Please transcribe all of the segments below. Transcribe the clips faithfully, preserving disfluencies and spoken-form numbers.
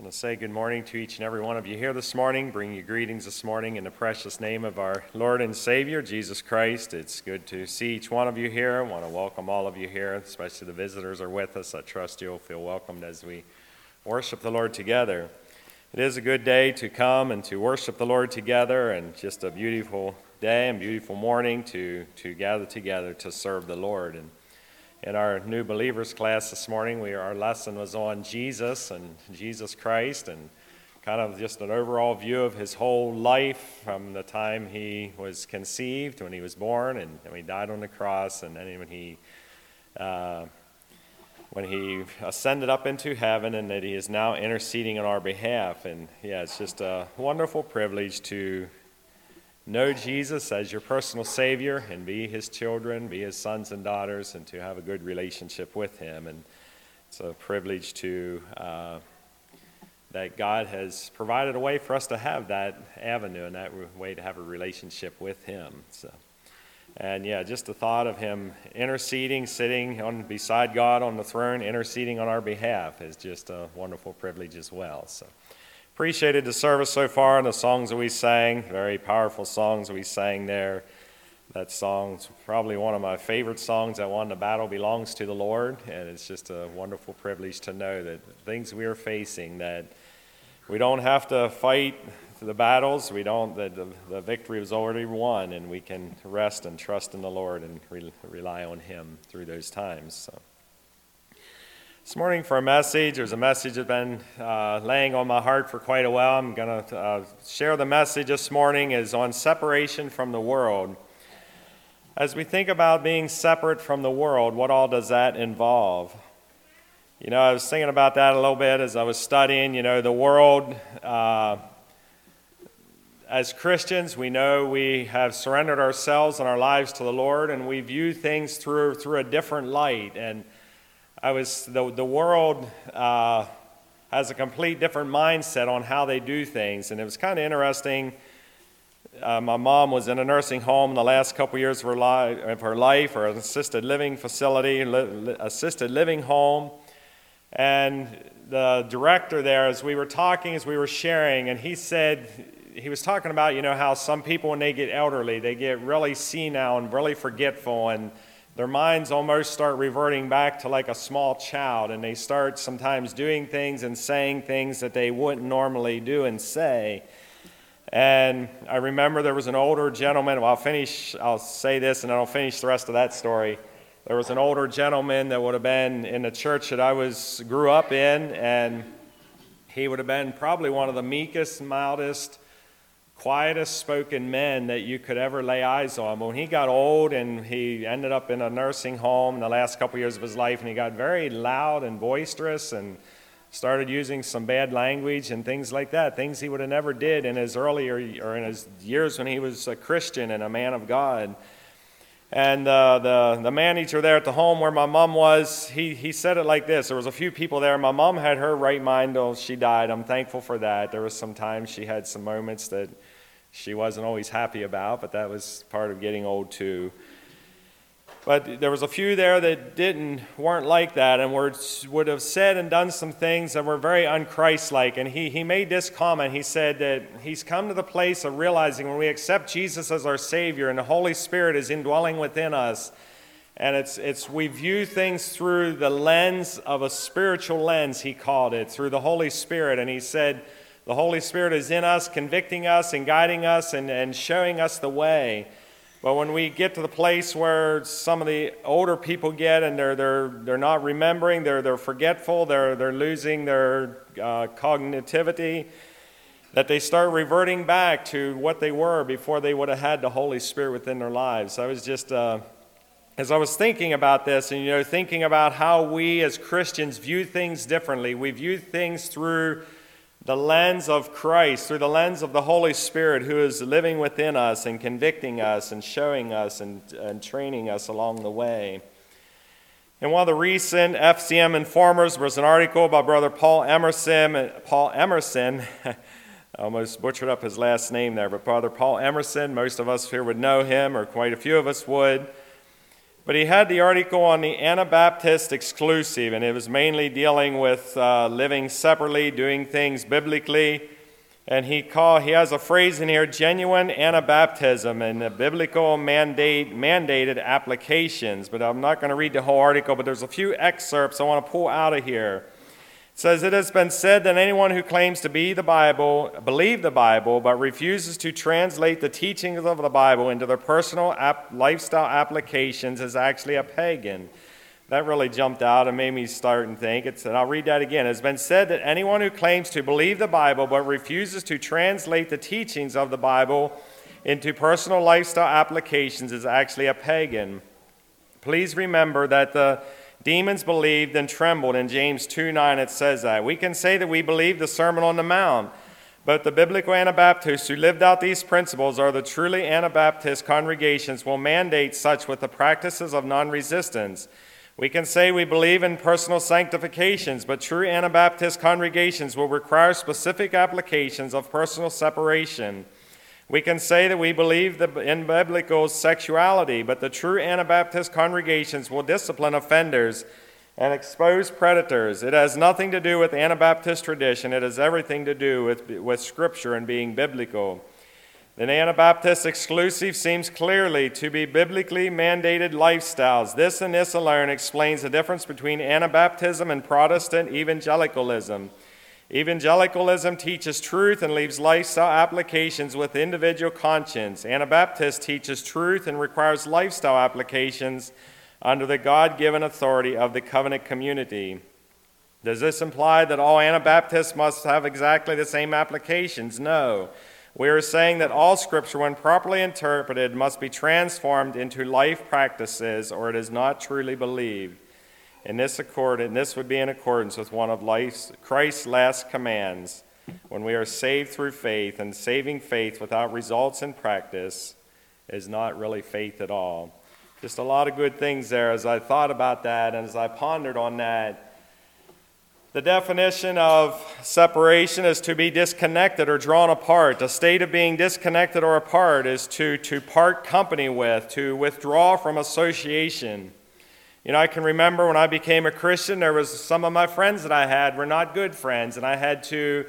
want to say good morning to each and every one of you here this morning. Bring you greetings this morning in the precious name of our Lord and Savior, Jesus Christ. It's good to see each one of you here. I want to welcome all of you here, especially the visitors are with us. I trust you'll feel welcomed as we worship the Lord together. It is a good day to come and to worship the Lord together, and just a beautiful day and beautiful morning to, to gather together to serve the Lord. And in our new believers class this morning, we our lesson was on Jesus and Jesus Christ, and kind of just an overall view of his whole life from the time he was conceived, when he was born, and when he died on the cross, and then when he uh, when he ascended up into heaven, and that he is now interceding on our behalf. And yeah, it's just a wonderful privilege to know Jesus as your personal Savior and be his children, be his sons and daughters, and to have a good relationship with him. And it's a privilege to uh, that God has provided a way for us to have that avenue and that way to have a relationship with him. So, and yeah, just the thought of him interceding, sitting on beside God on the throne, interceding on our behalf is just a wonderful privilege as well. So, appreciated the service so far and the songs that we sang, very powerful songs we sang there. That song's probably one of my favorite songs. That one, "The Battle Belongs to the Lord," and it's just a wonderful privilege to know that the things we are facing, that we don't have to fight the battles, we don't, that the, the victory was already won, and we can rest and trust in the Lord and re- rely on him through those times. So. This morning for a message, there's a message that's been uh, laying on my heart for quite a while. I'm going to uh, share the message this morning is on separation from the world. As we think about being separate from the world, what all does that involve? You know, I was thinking about that a little bit as I was studying. You know, the world, uh, as Christians, we know we have surrendered ourselves and our lives to the Lord, and we view things through through a different light. And I was the the world uh, has a complete different mindset on how they do things, and it was kind of interesting. Uh, my mom was in a nursing home the last couple years of her, li- of her life, or an assisted living facility, li- li- assisted living home, and the director there, as we were talking, as we were sharing, and he said he was talking about, you know, how some people when they get elderly, they get really senile and really forgetful, and their minds almost start reverting back to like a small child, and they start sometimes doing things and saying things that they wouldn't normally do and say. And I remember there was an older gentleman, well, I'll finish, I'll say this and then I'll finish the rest of that story. There was an older gentleman that would have been in the church that I was grew up in, and he would have been probably one of the meekest, mildest, quietest spoken men that you could ever lay eyes on. But when he got old and he ended up in a nursing home in the last couple years of his life, and he got very loud and boisterous and started using some bad language and things like that, things he would have never did in his earlier, or in his years when he was a Christian and a man of God. And uh, the, the manager there at the home where my mom was, he, he said it like this. There was a few people there. My mom had her right mind till she died. I'm thankful for that. There was some times she had some moments that she wasn't always happy about, but that was part of getting old too. But there was a few there that didn't, weren't like that, and were, would have said and done some things that were very un-Christ-like. And he, he made this comment. He said that he's come to the place of realizing when we accept Jesus as our Savior and the Holy Spirit is indwelling within us, and it's it's we view things through the lens of a spiritual lens, he called it, through the Holy Spirit. And he said the Holy Spirit is in us, convicting us and guiding us and, and showing us the way. But when we get to the place where some of the older people get and they're they're they're not remembering, they're they're forgetful, they're they're losing their uh, cognitivity, that they start reverting back to what they were before they would have had the Holy Spirit within their lives. I was just uh, as I was thinking about this, and you know, thinking about how we as Christians view things differently. We view things through the lens of Christ, through the lens of the Holy Spirit who is living within us and convicting us and showing us and, and training us along the way. In one of the recent F C M Informers was an article by Brother Paul Emerson. Paul Emerson, I almost butchered up his last name there, but Brother Paul Emerson, most of us here would know him, or quite a few of us would. But he had the article on the Anabaptist exclusive, and it was mainly dealing with uh, living separately, doing things biblically. And he call, he has a phrase in here, genuine Anabaptism, and the biblical mandate, mandated applications. But I'm not going to read the whole article, but there's a few excerpts I want to pull out of here. It says, it has been said that anyone who claims to be the Bible, believe the Bible, but refuses to translate the teachings of the Bible into their personal ap- lifestyle applications is actually a pagan. That really jumped out and made me start and think. It's, and I'll read that again. It has been said that anyone who claims to believe the Bible, but refuses to translate the teachings of the Bible into personal lifestyle applications is actually a pagan. Please remember that the demons believed and trembled. In James two nine, it says that. We can say that we believe the Sermon on the Mount, but the biblical Anabaptists who lived out these principles, or the truly Anabaptist congregations, will mandate such with the practices of non-resistance. We can say we believe in personal sanctifications, but true Anabaptist congregations will require specific applications of personal separation. We can say that we believe in biblical sexuality, but the true Anabaptist congregations will discipline offenders and expose predators. It has nothing to do with Anabaptist tradition. It has everything to do with, with Scripture and being biblical. The Anabaptist exclusive seems clearly to be biblically mandated lifestyles. This and this alone explains the difference between Anabaptism and Protestant evangelicalism. Evangelicalism teaches truth and leaves lifestyle applications with individual conscience. Anabaptist teaches truth and requires lifestyle applications under the God-given authority of the covenant community. Does this imply that all Anabaptists must have exactly the same applications? No. We are saying that all Scripture, when properly interpreted, must be transformed into life practices, or it is not truly believed. And this, accord, and this would be in accordance with one of life's, Christ's last commands. When we are saved through faith, and saving faith without results in practice is not really faith at all. Just a lot of good things there as I thought about that and as I pondered on that. The definition of separation is to be disconnected or drawn apart. The state of being disconnected or apart is to, to part company with, to withdraw from association. You know, I can remember when I became a Christian, there was some of my friends that I had were not good friends, and I had to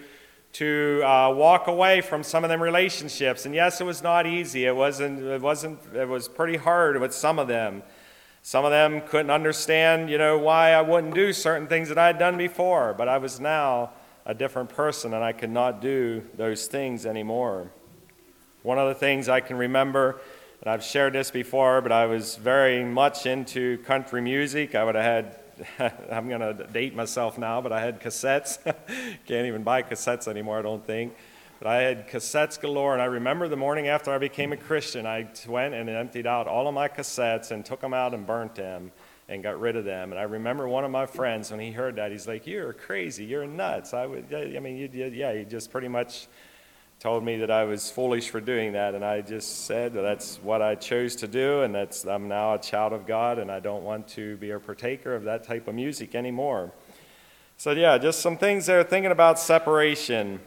to uh, walk away from some of them relationships. And yes, it was not easy. It wasn't. It wasn't. It was pretty hard with some of them. Some of them couldn't understand, you know, why I wouldn't do certain things that I had done before. But I was now a different person, and I could not do those things anymore. One of the things I can remember. And I've shared this before, but I was very much into country music. I would have had, I'm going to date myself now, but I had cassettes. Can't even buy cassettes anymore, I don't think. But I had cassettes galore, and I remember the morning after I became a Christian, I went and emptied out all of my cassettes and took them out and burnt them and got rid of them. And I remember one of my friends, when he heard that, he's like, "You're crazy, you're nuts." I would, I mean, you, yeah, he just pretty much told me that I was foolish for doing that, and I just said that that's what I chose to do, and that's I'm now a child of God, and I don't want to be a partaker of that type of music anymore. So yeah, just some things there, thinking about separation.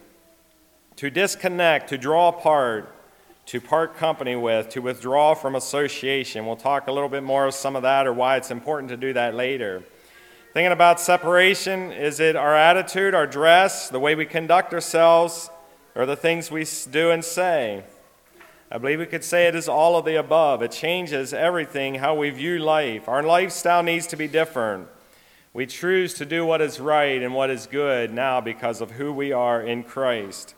To disconnect, to draw apart, to part company with, to withdraw from association. We'll talk a little bit more of some of that or why it's important to do that later. Thinking about separation, is it our attitude, our dress, the way we conduct ourselves, or the things we do and say? I believe we could say it is all of the above. It changes everything, how we view life. Our lifestyle needs to be different. We choose to do what is right and what is good now because of who we are in Christ.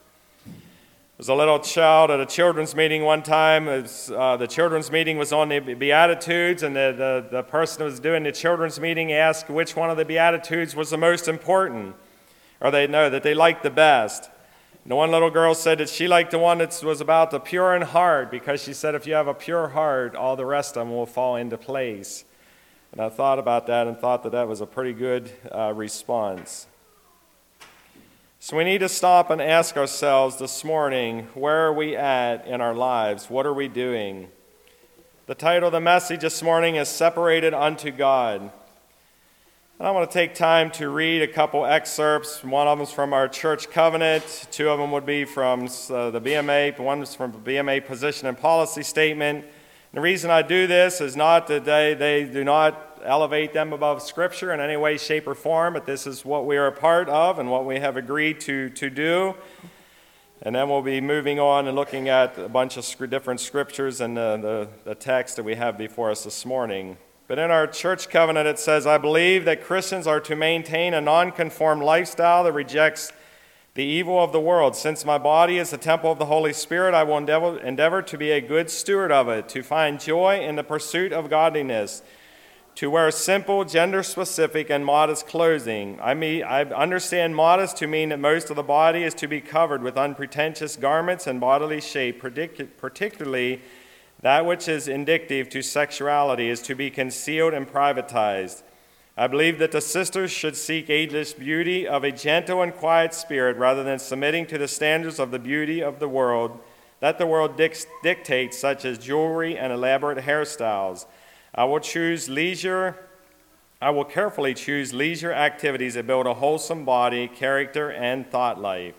There was a little child at a children's meeting one time. It was, uh, the children's meeting was on the Beatitudes, and the, the, the person who was doing the children's meeting asked which one of the Beatitudes was the most important, or they know that they liked the best. And the one little girl said that she liked the one that was about the pure in heart, because she said if you have a pure heart, all the rest of them will fall into place. And I thought about that and thought that that was a pretty good uh, response. So we need to stop and ask ourselves this morning, where are we at in our lives? What are we doing? The title of the message this morning is Separated Unto God. And I want to take time to read a couple excerpts. One of them is from our church covenant. Two of them would be from uh, the B M A. One is from the B M A position and policy statement. The reason I do this is not that they, they do not elevate them above Scripture in any way, shape, or form, but this is what we are a part of and what we have agreed to, to do. And then we'll be moving on and looking at a bunch of different scriptures and the, the, the text that we have before us this morning. But in our church covenant it says, I believe that Christians are to maintain a non-conformed lifestyle that rejects the evil of the world. Since my body is the temple of the Holy Spirit, I will endeavor, endeavor to be a good steward of it, to find joy in the pursuit of godliness, to wear simple, gender-specific, and modest clothing. I mean, I understand modest to mean that most of the body is to be covered with unpretentious garments and bodily shape, particularly that which is indicative to sexuality is to be concealed and privatized. I believe that the sisters should seek ageless beauty of a gentle and quiet spirit rather than submitting to the standards of the beauty of the world that the world dic- dictates, such as jewelry and elaborate hairstyles. I will choose leisure, I will carefully choose leisure activities that build a wholesome body, character, and thought life.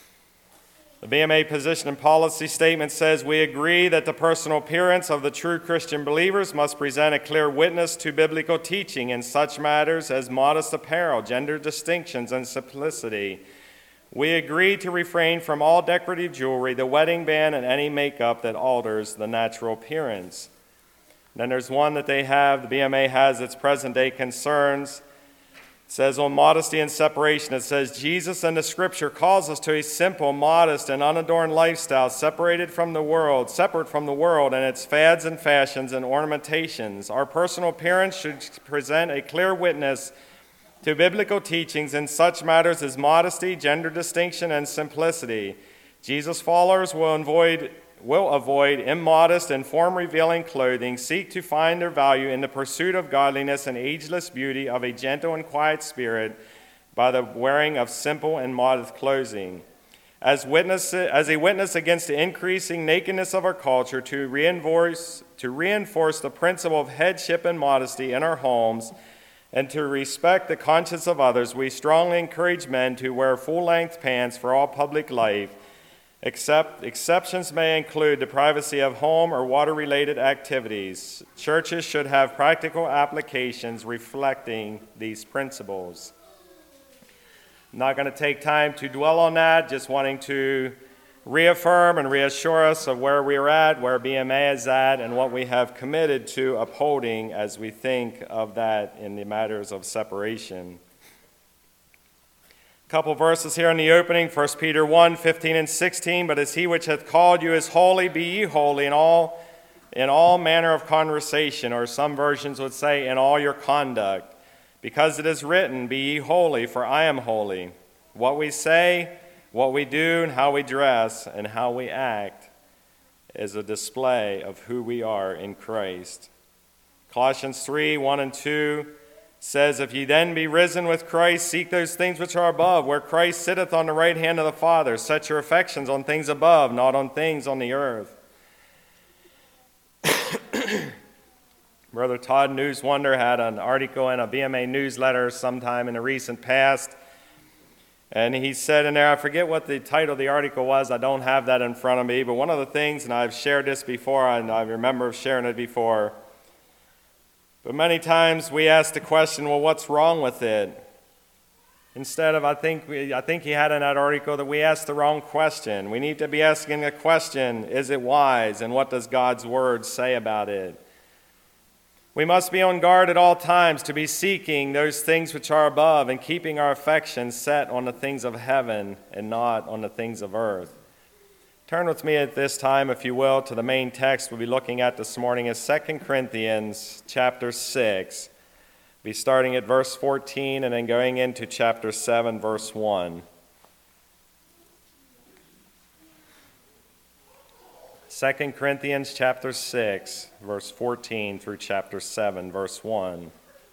The B M A position and policy statement says, we agree that the personal appearance of the true Christian believers must present a clear witness to biblical teaching in such matters as modest apparel, gender distinctions, and simplicity. We agree to refrain from all decorative jewelry, the wedding band, and any makeup that alters the natural appearance. Then there's one that they have, the B M A has its present-day concerns. It says on modesty and separation, it says, Jesus in the Scripture calls us to a simple, modest, and unadorned lifestyle, separated from the world, separate from the world and its fads and fashions and ornamentations. Our personal appearance should present a clear witness to biblical teachings in such matters as modesty, gender distinction, and simplicity. Jesus' followers will avoid will avoid immodest and form-revealing clothing, seek to find their value in the pursuit of godliness and ageless beauty of a gentle and quiet spirit by the wearing of simple and modest clothing. As, witness, as a witness against the increasing nakedness of our culture, to reinforce, to reinforce the principle of headship and modesty in our homes, and to respect the conscience of others, we strongly encourage men to wear full-length pants for all public life. Except, exceptions may include the privacy of home or water-related activities. Churches should have practical applications reflecting these principles. I'm not going to take time to dwell on that, just wanting to reaffirm and reassure us of where we're at, where B M A is at, and what we have committed to upholding as we think of that in the matters of separation. Couple verses here in the opening, First Peter one, fifteen and sixteen. But as he which hath called you is holy, be ye holy in all, in all manner of conversation, or some versions would say, in all your conduct. Because it is written, be ye holy, for I am holy. What we say, what we do, and how we dress, and how we act is a display of who we are in Christ. Colossians three, one and two says, if ye then be risen with Christ, seek those things which are above, where Christ sitteth on the right hand of the Father. Set your affections on things above, not on things on the earth. Brother Todd Newswonder had an article in a B M A newsletter sometime in the recent past, and he said in there, I forget what the title of the article was, I don't have that in front of me, but one of the things, and I've shared this before, and I remember sharing it before, but many times we ask the question, well, what's wrong with it? Instead of, I think we, I think he had in that article that we asked the wrong question. We need to be asking the question, is it wise, and what does God's word say about it? We must be on guard at all times to be seeking those things which are above and keeping our affections set on the things of heaven and not on the things of earth. Turn with me at this time, if you will, to the main text we'll be looking at this morning is Second Corinthians chapter six. We'll be starting at verse fourteen and then going into chapter seven, verse one. Second Corinthians chapter six, verse fourteen through chapter seven, verse one.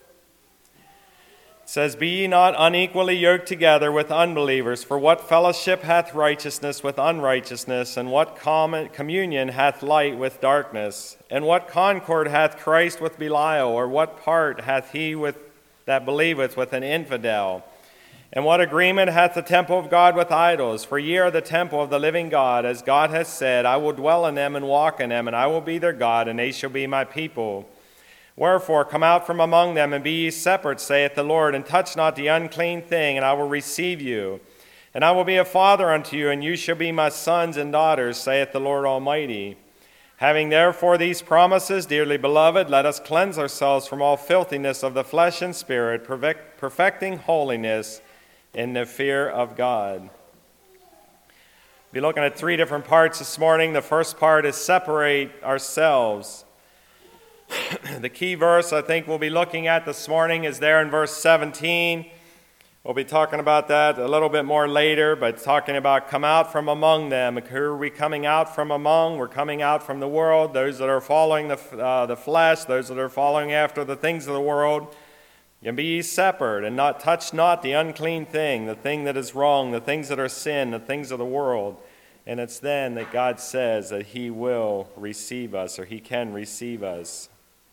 It says, be ye not unequally yoked together with unbelievers, for what fellowship hath righteousness with unrighteousness, and what common communion hath light with darkness? And what concord hath Christ with Belial, or what part hath he with that believeth with an infidel? And what agreement hath the temple of God with idols? For ye are the temple of the living God, as God hath said, I will dwell in them and walk in them, and I will be their God, and they shall be my people. Wherefore come out from among them, and be ye separate, saith the Lord, and touch not the unclean thing, and I will receive you. And I will be a father unto you, and you shall be my sons and daughters, saith the Lord Almighty. Having therefore these promises, dearly beloved, let us cleanse ourselves from all filthiness of the flesh and spirit, perfect, perfecting holiness in the fear of God. We'll be looking at three different parts this morning. The first part is separate ourselves. The key verse I think we'll be looking at this morning is there in verse seventeen. We'll be talking about that a little bit more later, but talking about come out from among them. Who are we coming out from among? We're coming out from the world, those that are following the, uh, the flesh, those that are following after the things of the world. And be ye separate, and not touch not the unclean thing, the thing that is wrong, the things that are sin, the things of the world. And it's then that God says that he will receive us, or he can receive us.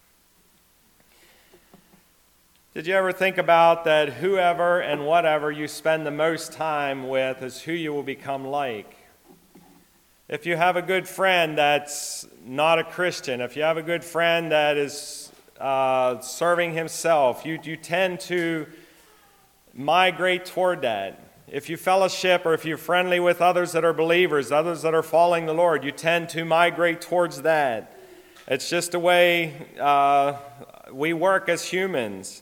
Did you ever think about that whoever and whatever you spend the most time with is who you will become like? If you have a good friend that's not a Christian, if you have a good friend that is Uh, serving himself, you, you tend to migrate toward that. If you fellowship or if you're friendly with others that are believers, others that are following the Lord, you tend to migrate towards that. It's just the way uh, we work as humans.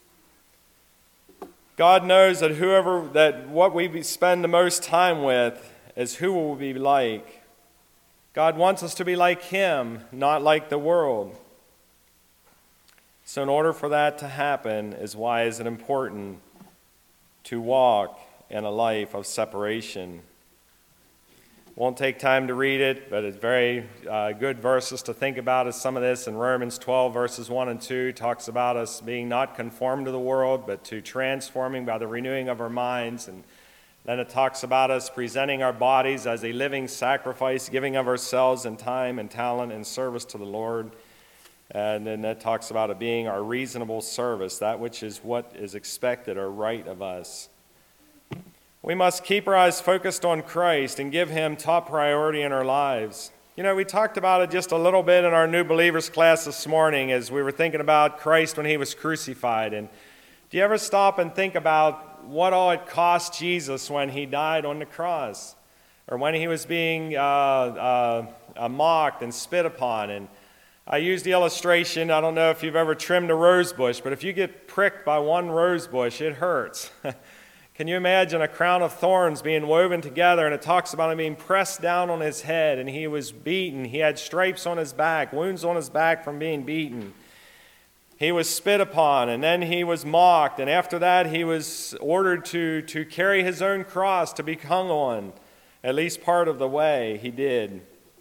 God knows that whoever, that what we spend the most time with is who we'll be like. God wants us to be like him, not like the world. So in order for that to happen, is why is it important to walk in a life of separation. Won't take time to read it, but it's very uh, good verses to think about. As some of this in Romans twelve, verses one and two, talks about us being not conformed to the world, but to transforming by the renewing of our minds. And then it talks about us presenting our bodies as a living sacrifice, giving of ourselves in time and talent and service to the Lord. And then that talks about it being our reasonable service, that which is what is expected or right of us. We must keep our eyes focused on Christ and give him top priority in our lives. You know, we talked about it just a little bit in our new believers class this morning as we were thinking about Christ when he was crucified. And do you ever stop and think about what all it cost Jesus when he died on the cross? Or when he was being uh, uh, uh, mocked and spit upon? And I used the illustration, I don't know if you've ever trimmed a rose bush, but if you get pricked by one rose bush, it hurts. Can you imagine a crown of thorns being woven together, and it talks about him being pressed down on his head, and he was beaten. He had stripes on his back, wounds on his back from being beaten. He was spit upon, and then he was mocked, and after that he was ordered to, to carry his own cross to be hung on. At least part of the way he did.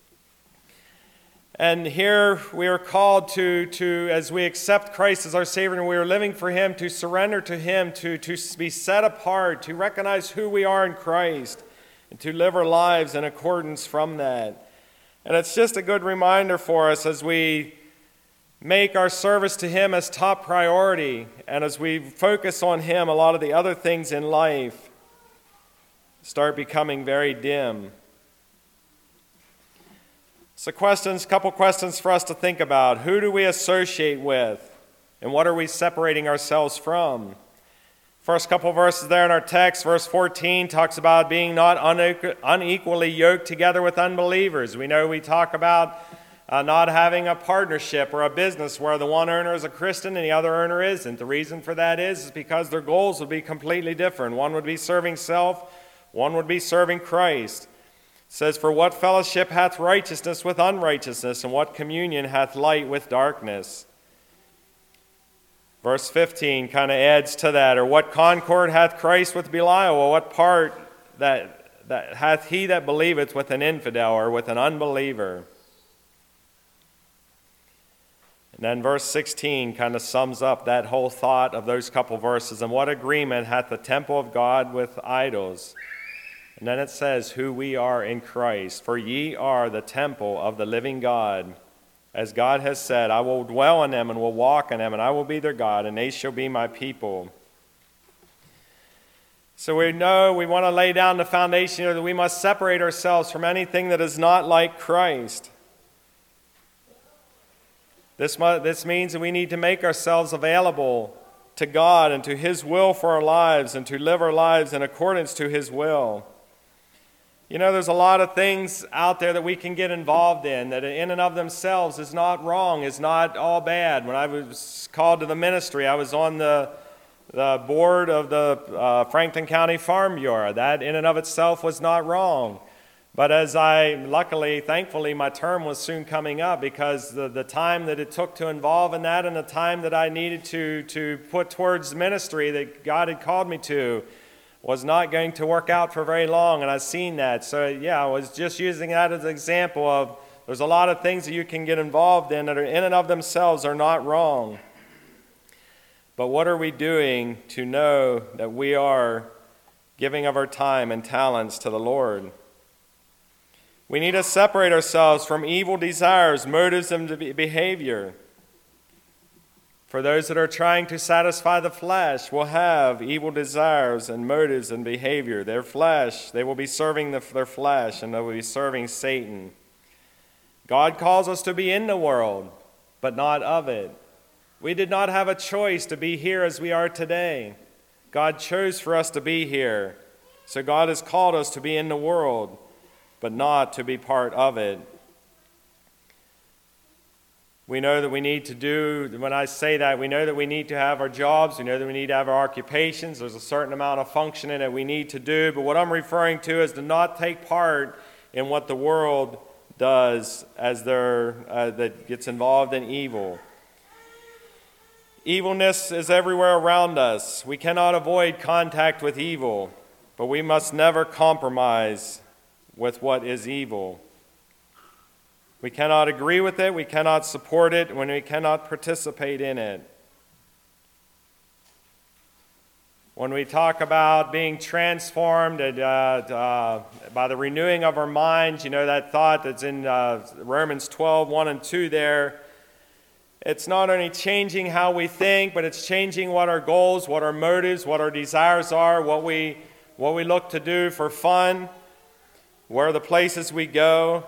And here we are called to, to, as we accept Christ as our Savior and we are living for him, to surrender to him, to, to be set apart, to recognize who we are in Christ, and to live our lives in accordance from that. And it's just a good reminder for us as we make our service to him as top priority, and as we focus on him, a lot of the other things in life start becoming very dim. So questions, couple questions for us to think about. Who do we associate with? And what are we separating ourselves from? First couple verses there in our text, verse fourteen, talks about being not unequally yoked together with unbelievers. We know we talk about uh, not having a partnership or a business where the one earner is a Christian and the other earner isn't. The reason for that is, is because their goals would be completely different. One would be serving self, one would be serving Christ. It says, for what fellowship hath righteousness with unrighteousness, and what communion hath light with darkness? Verse fifteen kind of adds to that. Or what concord hath Christ with Belial? Or what part that, that hath he that believeth with an infidel or with an unbeliever? And then verse sixteen kind of sums up that whole thought of those couple verses. And what agreement hath the temple of God with idols? And then it says who we are in Christ. For ye are the temple of the living God. As God has said, I will dwell in them and will walk in them, and I will be their God, and they shall be my people. So we know we want to lay down the foundation here that we must separate ourselves from anything that is not like Christ. This, mu- this means that we need to make ourselves available to God and to His will for our lives and to live our lives in accordance to His will. You know, there's a lot of things out there that we can get involved in that in and of themselves is not wrong, is not all bad. When I was called to the ministry, I was on the, the board of the uh, Franklin County Farm Bureau. That in and of itself was not wrong. But as I, luckily, thankfully, my term was soon coming up because the, the time that it took to involve in that and the time that I needed to, to put towards ministry that God had called me to was not going to work out for very long, and I've seen that. So, yeah, I was just using that as an example of there's a lot of things that you can get involved in that are in and of themselves are not wrong. But what are we doing to know that we are giving of our time and talents to the Lord? We need to separate ourselves from evil desires, motives, and behavior. For those that are trying to satisfy the flesh will have evil desires and motives and behavior. Their flesh, they will be serving the, their flesh, and they will be serving Satan. God calls us to be in the world, but not of it. We did not have a choice to be here as we are today. God chose for us to be here. So God has called us to be in the world, but not to be part of it. We know that we need to do, when I say that, we know that we need to have our jobs, we know that we need to have our occupations, there's a certain amount of functioning that we need to do, but what I'm referring to is to not take part in what the world does as they're, uh, that gets involved in evil. Evilness is everywhere around us. We cannot avoid contact with evil, but we must never compromise with what is evil. We cannot agree with it, we cannot support it, when we cannot participate in it. When we talk about being transformed uh, uh, by the renewing of our minds, you know that thought that's in uh, Romans twelve, one and two there. It's not only changing how we think, but it's changing what our goals, what our motives, what our desires are, what we, what we look to do for fun, where are the places we go.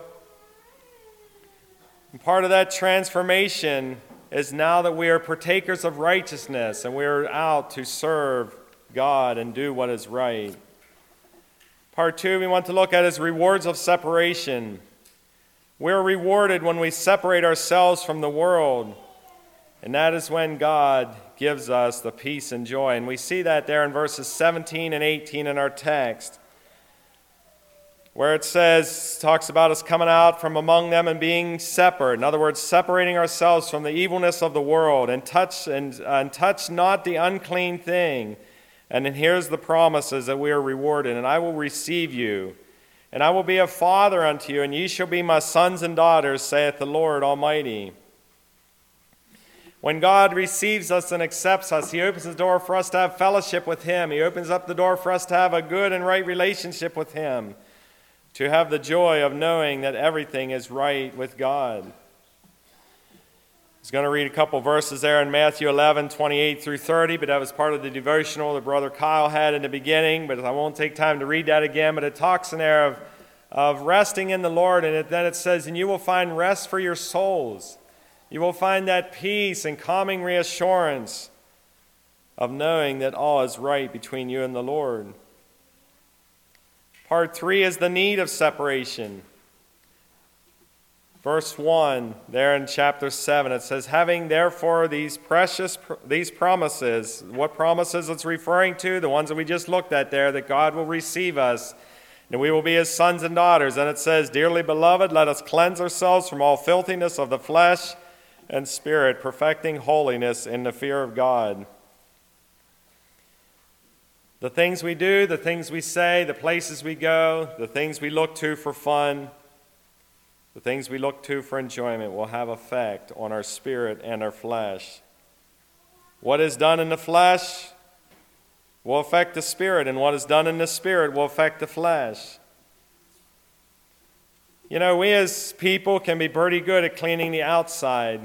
And part of that transformation is now that we are partakers of righteousness and we are out to serve God and do what is right. Part two we want to look at is rewards of separation. We're rewarded when we separate ourselves from the world, and that is when God gives us the peace and joy. And we see that there in verses seventeen and eighteen in our text, where it says, talks about us coming out from among them and being separate. In other words, separating ourselves from the evilness of the world, and touch and, uh, and touch not the unclean thing. And then here's the promises that we are rewarded. And I will receive you, and I will be a father unto you, and ye shall be my sons and daughters, saith the Lord Almighty. When God receives us and accepts us, He opens the door for us to have fellowship with Him. He opens up the door for us to have a good and right relationship with Him, to have the joy of knowing that everything is right with God. I was going to read a couple verses there in Matthew eleven, twenty-eight through thirty, but that was part of the devotional that Brother Kyle had in the beginning, but I won't take time to read that again, but it talks in there of, of resting in the Lord, and it, then it says, and you will find rest for your souls. You will find that peace and calming reassurance of knowing that all is right between you and the Lord. Part three is the need of separation. Verse one, there in chapter seven, it says, having therefore these precious, these promises, what promises it's referring to? The ones that we just looked at there, that God will receive us, and we will be His sons and daughters. And it says, dearly beloved, let us cleanse ourselves from all filthiness of the flesh and spirit, perfecting holiness in the fear of God. The things we do, the things we say, the places we go, the things we look to for fun, the things we look to for enjoyment will have effect on our spirit and our flesh. What is done in the flesh will affect the spirit, and what is done in the spirit will affect the flesh. You know, we as people can be pretty good at cleaning the outside,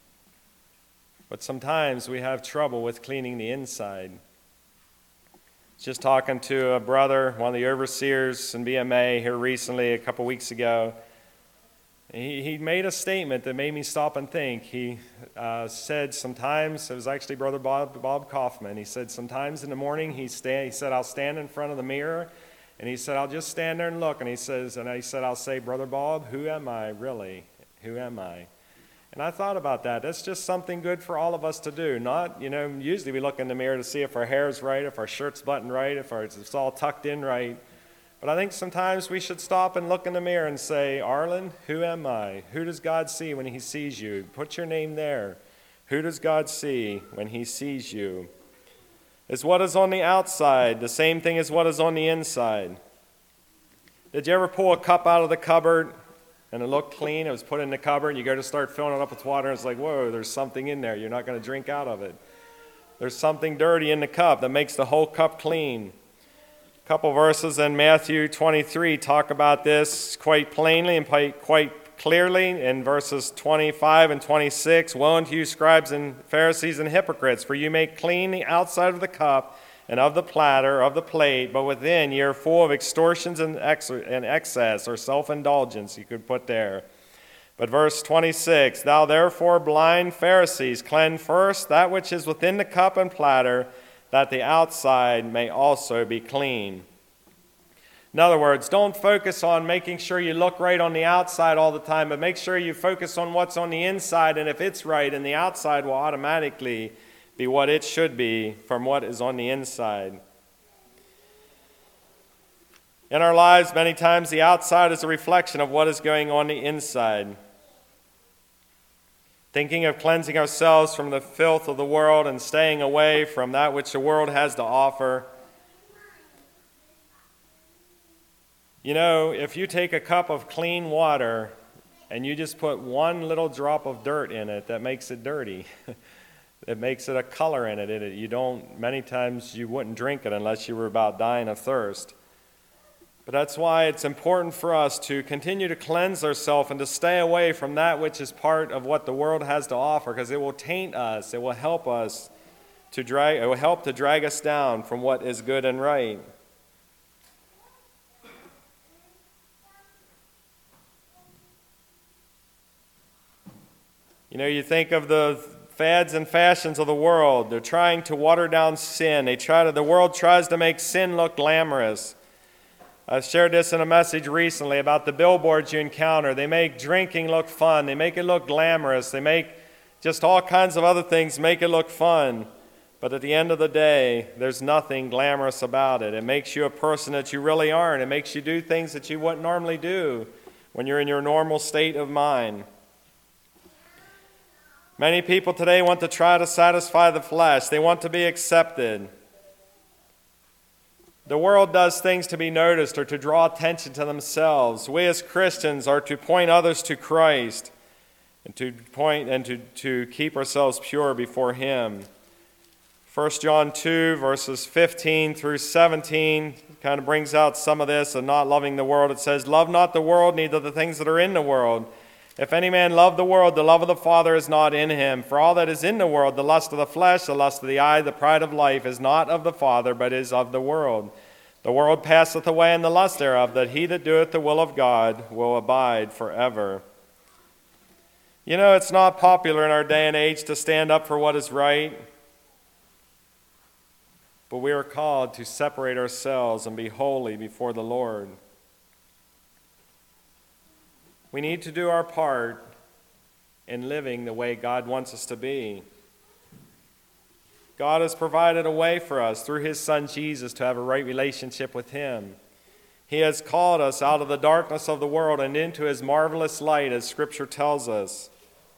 but sometimes we have trouble with cleaning the inside. Just talking to a brother, one of the overseers in B M A here recently, a couple weeks ago. He, he made a statement that made me stop and think. He uh, said sometimes, it was actually Brother Bob, Bob Kaufman, he said sometimes in the morning, he, stand, he said, I'll stand in front of the mirror, and he said, I'll just stand there and look, and he says, and I said, I'll say, Brother Bob, who am I really? Who am I? And I thought about that. That's just something good for all of us to do. Not, you know, usually we look in the mirror to see if our hair's right, if our shirt's buttoned right, if, our, if it's all tucked in right. But I think sometimes we should stop and look in the mirror and say, Arlen, who am I? Who does God see when he sees you? Put your name there. Who does God see when he sees you? Is what is on the outside the same thing as what is on the inside? Did you ever pull a cup out of the cupboard and it looked clean? It was put in the cupboard and you go to start filling it up with water and it's like, whoa, there's something in there. You're not going to drink out of it. There's something dirty in the cup that makes the whole cup clean. A couple verses in Matthew twenty-three talk about this quite plainly and quite clearly in verses twenty-five and twenty-six. Woe unto you, scribes and Pharisees and hypocrites, for you make clean the outside of the cup and of the platter, of the plate, but within ye are full of extortions and, ex- and excess, or self-indulgence, you could put there. But verse twenty-six, thou therefore, blind Pharisees, cleanse first that which is within the cup and platter, that the outside may also be clean. In other words, don't focus on making sure you look right on the outside all the time, but make sure you focus on what's on the inside, and if it's right, and the outside will automatically be what it should be from what is on the inside. In our lives, many times the outside is a reflection of what is going on the inside. Thinking of cleansing ourselves from the filth of the world and staying away from that which the world has to offer. You know, if you take a cup of clean water and you just put one little drop of dirt in it, that makes it dirty. It makes it a color in it. it. You don't, many times you wouldn't drink it unless you were about dying of thirst. But that's why it's important for us to continue to cleanse ourselves and to stay away from that which is part of what the world has to offer, because it will taint us. It will help us to drag, it will help to drag us down from what is good and right. You know, you think of the fads and fashions of the world. They're trying to water down sin. They try to, the world tries to make sin look glamorous. I shared this in a message recently about the billboards you encounter. They make drinking look fun. They make it look glamorous. They make just all kinds of other things make it look fun. But at the end of the day, there's nothing glamorous about it. It makes you a person that you really aren't. It makes you do things that you wouldn't normally do when you're in your normal state of mind. Many people today want to try to satisfy the flesh. They want to be accepted. The world does things to be noticed or to draw attention to themselves. We as Christians are to point others to Christ and to point and to, to keep ourselves pure before Him. First John two, verses fifteen through seventeen kind of brings out some of this of not loving the world. It says, love not the world, neither the things that are in the world. If any man love the world, the love of the Father is not in him. For all that is in the world, the lust of the flesh, the lust of the eye, the pride of life, is not of the Father, but is of the world. The world passeth away, and the lust thereof, that he that doeth the will of God will abide forever. You know, it's not popular in our day and age to stand up for what is right, but we are called to separate ourselves and be holy before the Lord. We need to do our part in living the way God wants us to be. God has provided a way for us through His Son Jesus to have a right relationship with Him. He has called us out of the darkness of the world and into His marvelous light, as Scripture tells us.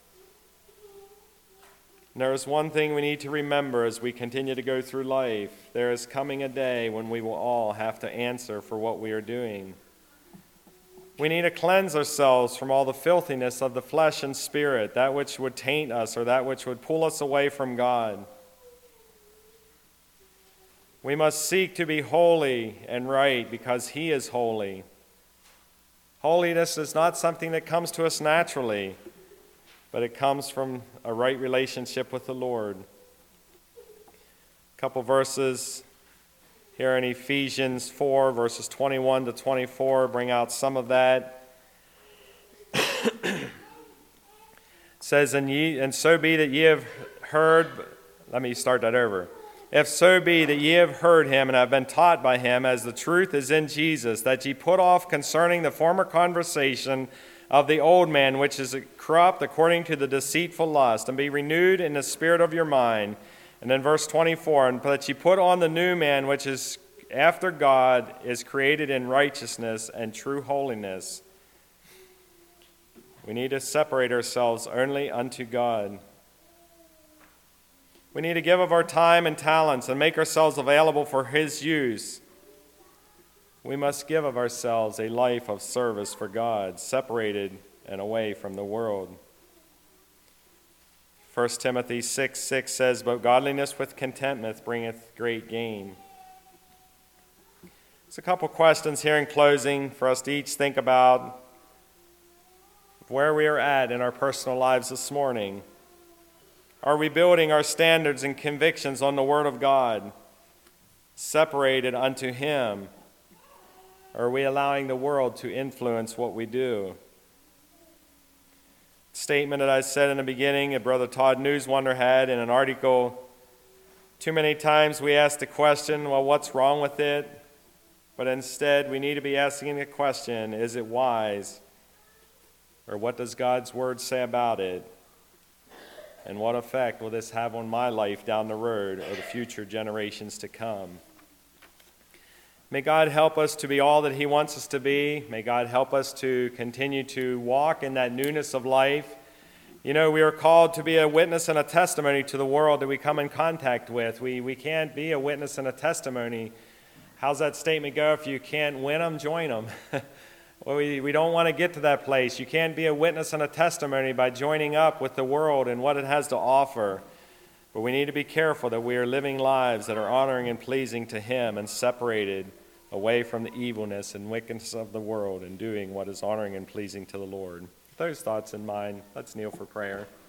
And there is one thing we need to remember as we continue to go through life. There is coming a day when we will all have to answer for what we are doing. We need to cleanse ourselves from all the filthiness of the flesh and spirit, that which would taint us or that which would pull us away from God. We must seek to be holy and right because He is holy. Holiness is not something that comes to us naturally, but it comes from a right relationship with the Lord. A couple verses here in Ephesians four, verses twenty-one to twenty-four, bring out some of that. It says, and, ye, and so be that ye have heard, let me start that over. If so be that ye have heard him and have been taught by him, as the truth is in Jesus, that ye put off concerning the former conversation of the old man, which is corrupt according to the deceitful lust, and be renewed in the spirit of your mind. And then verse twenty-four, and that ye put on the new man, which is after God, is created in righteousness and true holiness. We need to separate ourselves only unto God. We need to give of our time and talents and make ourselves available for his use. We must give of ourselves a life of service for God, separated and away from the world. First Timothy six six says, but godliness with contentment bringeth great gain. There's a couple questions here in closing for us to each think about where we are at in our personal lives this morning. Are we building our standards and convictions on the Word of God, separated unto him? Or are we allowing the world to influence what we do? Statement that I said in the beginning that Brother Todd Newswonder had in an article, too many times we ask the question, well, what's wrong with it? But instead, we need to be asking the question, is it wise? Or what does God's Word say about it? And what effect will this have on my life down the road or the future generations to come? May God help us to be all that he wants us to be. May God help us to continue to walk in that newness of life. You know, we are called to be a witness and a testimony to the world that we come in contact with. We, we can't be a witness and a testimony. How's that statement go? If you can't win them, join them. Well, we, we don't want to get to that place. You can't be a witness and a testimony by joining up with the world and what it has to offer. But we need to be careful that we are living lives that are honoring and pleasing to him and separated away from the evilness and wickedness of the world and doing what is honoring and pleasing to the Lord. With those thoughts in mind, let's kneel for prayer.